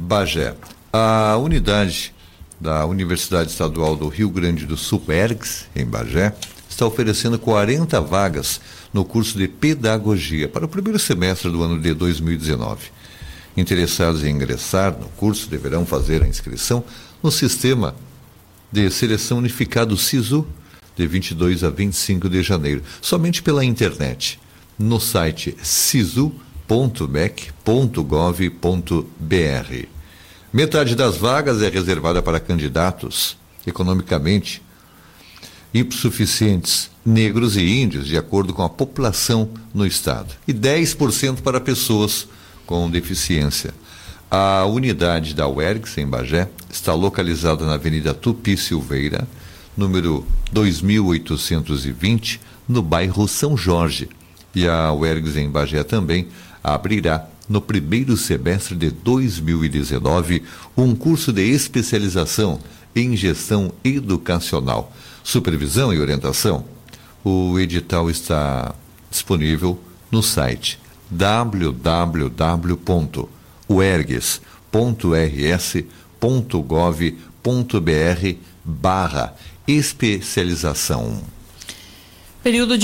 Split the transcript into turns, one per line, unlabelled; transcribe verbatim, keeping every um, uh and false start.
Bagé. A unidade da Universidade Estadual do Rio Grande do Sul, UERGS, em Bagé, está oferecendo quarenta vagas no curso de Pedagogia para o primeiro semestre do ano de dois mil e dezenove. Interessados em ingressar no curso deverão fazer a inscrição no sistema de seleção unificado SISU, de vinte e dois a vinte e cinco de janeiro, somente pela internet, no site sisu ponto mec ponto gov ponto br. Metade das vagas é reservada para candidatos economicamente hipossuficientes, negros e índios, de acordo com a população no estado, e dez por cento para pessoas com deficiência. A unidade da UERGS, em Bagé, está localizada na Avenida Tupi Silveira, número dois mil oitocentos e vinte, no bairro São Jorge. E a UERGS, em Bagé, também abrirá, no primeiro semestre de dois mil e dezenove, um curso de especialização em gestão educacional. Supervisão e orientação. O edital está disponível no site w w w ponto uergs ponto r s ponto gov ponto br barra especialização.
Período de